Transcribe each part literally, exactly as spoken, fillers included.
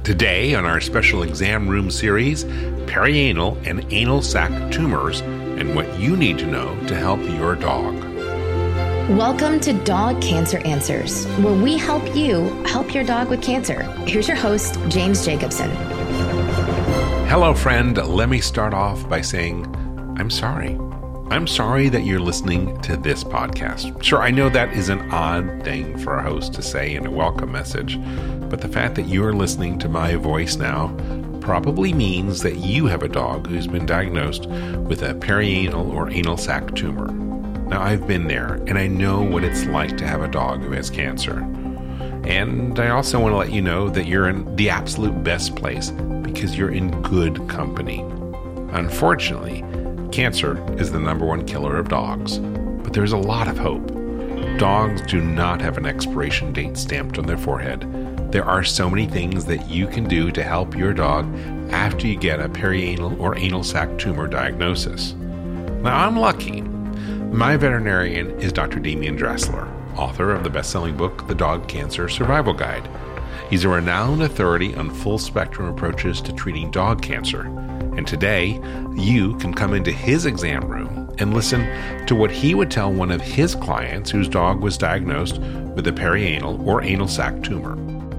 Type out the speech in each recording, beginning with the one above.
Today on our special exam room series, perianal and anal sac tumors and what you need to know to help your dog. Welcome to Dog Cancer Answers, where we help you help your dog with cancer. Here's your host, James Jacobson. Hello, friend. Let me start off by saying I'm sorry. I'm sorry that you're listening to this podcast. Sure, I know that is an odd thing for a host to say in a welcome message, but the fact that you are listening to my voice now probably means that you have a dog who's been diagnosed with a perianal or anal sac tumor. Now, I've been there, and I know what it's like to have a dog who has cancer. And I also want to let you know that you're in the absolute best place because you're in good company. Unfortunately, cancer is the number one killer of dogs, but there's a lot of hope. Dogs do not have an expiration date stamped on their forehead. There are so many things that you can do to help your dog after you get a perianal or anal sac tumor diagnosis. Now, I'm lucky. My veterinarian is Doctor Damian Dressler, author of the best-selling book, The Dog Cancer Survival Guide. He's a renowned authority on full-spectrum approaches to treating dog cancer. And today, you can come into his exam room and listen to what he would tell one of his clients whose dog was diagnosed with a perianal or anal sac tumor.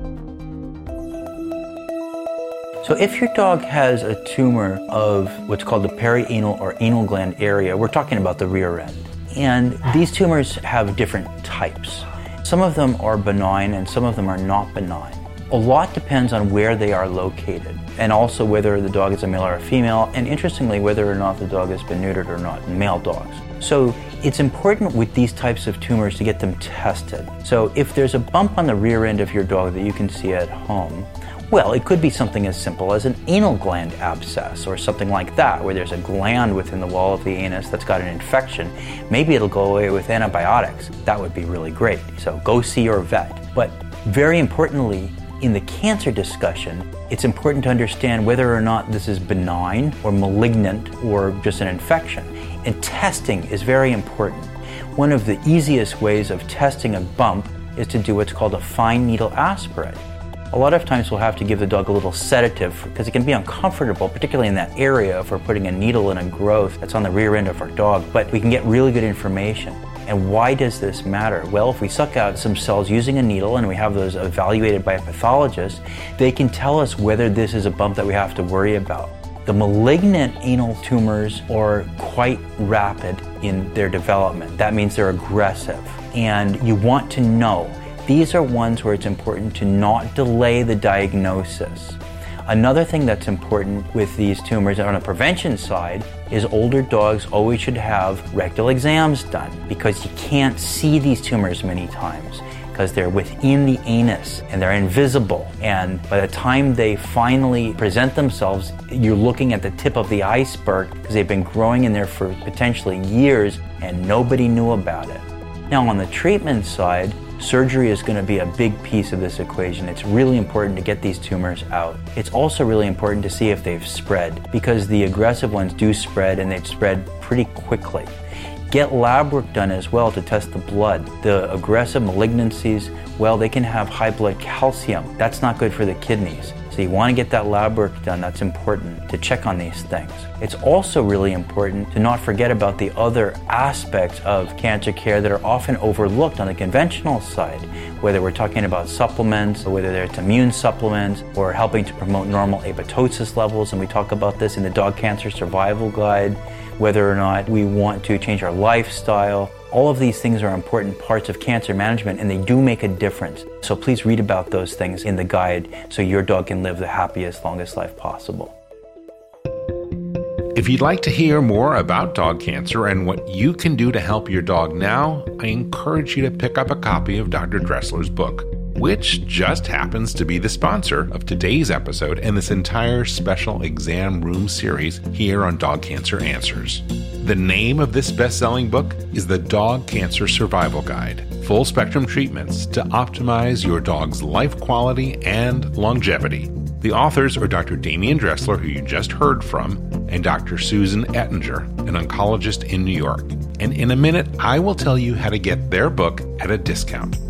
So if your dog has a tumor of what's called the perianal or anal gland area, we're talking about the rear end. And these tumors have different types. Some of them are benign and some of them are not benign. A lot depends on where they are located, and also whether the dog is a male or a female, and interestingly, whether or not the dog has been neutered or not in male dogs. So it's important with these types of tumors to get them tested. So if there's a bump on the rear end of your dog that you can see at home, well, it could be something as simple as an anal gland abscess or something like that, where there's a gland within the wall of the anus that's got an infection. Maybe it'll go away with antibiotics. That would be really great. So go see your vet. But very importantly, in the cancer discussion, it's important to understand whether or not this is benign or malignant or just an infection. And testing is very important. One of the easiest ways of testing a bump is to do what's called a fine needle aspirate. A lot of times we'll have to give the dog a little sedative because it can be uncomfortable, particularly in that area if we're putting a needle in a growth that's on the rear end of our dog, but we can get really good information. And why does this matter? Well, if we suck out some cells using a needle and we have those evaluated by a pathologist, they can tell us whether this is a bump that we have to worry about. The malignant anal tumors are quite rapid in their development. That means they're aggressive. And you want to know, these are ones where it's important to not delay the diagnosis. Another thing that's important with these tumors on a prevention side is older dogs always should have rectal exams done because you can't see these tumors many times because they're within the anus and they're invisible. And by the time they finally present themselves, you're looking at the tip of the iceberg because they've been growing in there for potentially years and nobody knew about it. Now on the treatment side, surgery is going to be a big piece of this equation. It's really important to get these tumors out. It's also really important to see if they've spread because the aggressive ones do spread and they spread pretty quickly. Get lab work done as well to test the blood. The aggressive malignancies, well, they can have high blood calcium. That's not good for the kidneys. So you want to get that lab work done. That's important to check on these things. It's also really important to not forget about the other aspects of cancer care that are often overlooked on the conventional side, whether we're talking about supplements, or whether it's immune supplements, or helping to promote normal apoptosis levels, and we talk about this in the Dog Cancer Survival Guide, whether or not we want to change our lifestyle. All of these things are important parts of cancer management and they do make a difference. So please read about those things in the guide so your dog can live the happiest, longest life possible. If you'd like to hear more about dog cancer and what you can do to help your dog now, I encourage you to pick up a copy of Doctor Dressler's book, which just happens to be the sponsor of today's episode and this entire special exam room series here on Dog Cancer Answers. The name of this best-selling book is The Dog Cancer Survival Guide, full-spectrum treatments to optimize your dog's life quality and longevity. The authors are Doctor Damian Dressler, who you just heard from, and Doctor Susan Ettinger, an oncologist in New York. And in a minute, I will tell you how to get their book at a discount.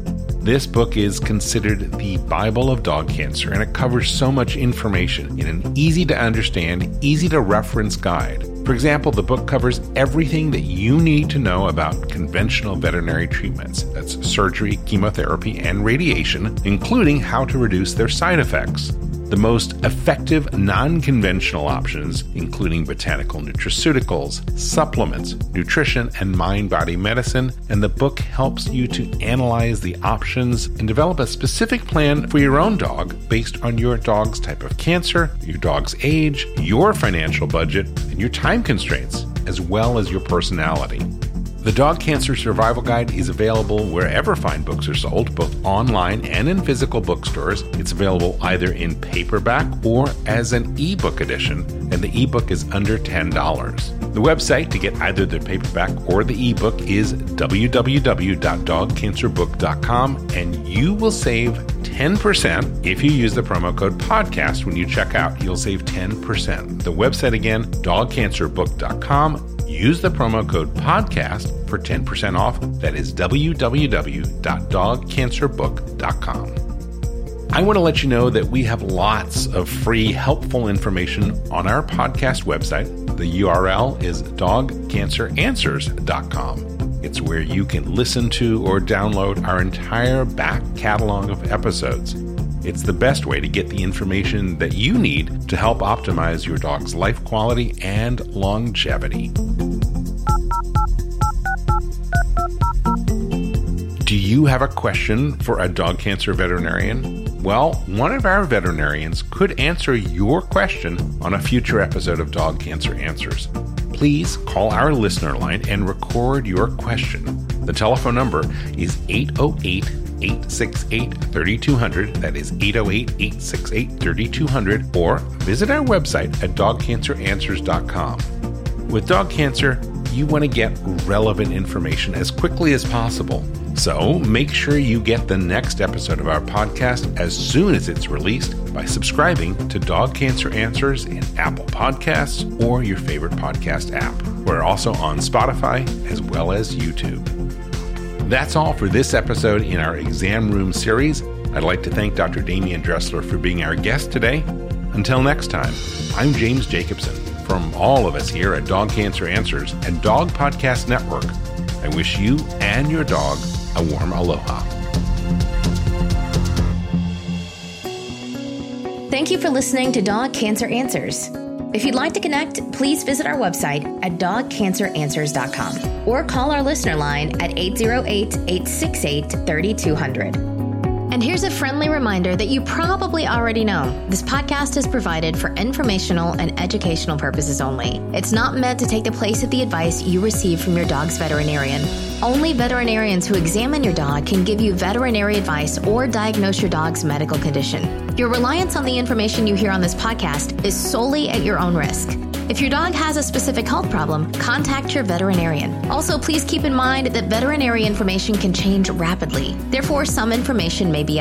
This book is considered the Bible of dog cancer, and it covers so much information in an easy-to-understand, easy-to-reference guide. For example, the book covers everything that you need to know about conventional veterinary treatments. That's surgery, chemotherapy, and radiation, including how to reduce their side effects. The most effective non-conventional options, including botanical nutraceuticals, supplements, nutrition, and mind-body medicine, and the book helps you to analyze the options and develop a specific plan for your own dog based on your dog's type of cancer, your dog's age, your financial budget, and your time constraints, as well as your personality. The Dog Cancer Survival Guide is available wherever fine books are sold, both online and in physical bookstores. It's available either in paperback or as an ebook edition, and the ebook is under ten dollars. The website to get either the paperback or the ebook is w w w dot dog cancer book dot com, and you will save ten percent if you use the promo code podcast when you check out. You'll save ten percent. The website again, dog cancer book dot com. Use the promo code podcast for ten percent off. That is w w w dot dog cancer book dot com. I want to let you know that we have lots of free, helpful information on our podcast website. The U R L is dog cancer answers dot com. It's where you can listen to or download our entire back catalog of episodes. It's the best way to get the information that you need to help optimize your dog's life quality and longevity. Do you have a question for a dog cancer veterinarian? Well, one of our veterinarians could answer your question on a future episode of Dog Cancer Answers. Please call our listener line and record your question. The telephone number is eight oh eight, eight six eight, three two zero zero. That is eight oh eight, eight six eight, three two zero zero. Or visit our website at dog cancer answers dot com. With dog cancer, you want to get relevant information as quickly as possible. So make sure you get the next episode of our podcast as soon as it's released by subscribing to Dog Cancer Answers in Apple Podcasts or your favorite podcast app. We're also on Spotify as well as YouTube. That's all for this episode in our Exam Room series. I'd like to thank Doctor Damian Dressler for being our guest today. Until next time, I'm James Jacobson. From all of us here at Dog Cancer Answers and Dog Podcast Network, I wish you and your dog a warm aloha. Thank you for listening to Dog Cancer Answers. If you'd like to connect, please visit our website at dog cancer answers dot com or call our listener line at eight oh eight, eight six eight, three two zero zero. And here's a friendly reminder that you probably already know. This podcast is provided for informational and educational purposes only. It's not meant to take the place of the advice you receive from your dog's veterinarian. Only veterinarians who examine your dog can give you veterinary advice or diagnose your dog's medical condition. Your reliance on the information you hear on this podcast is solely at your own risk. If your dog has a specific health problem, contact your veterinarian. Also, please keep in mind that veterinary information can change rapidly. Therefore, some information may be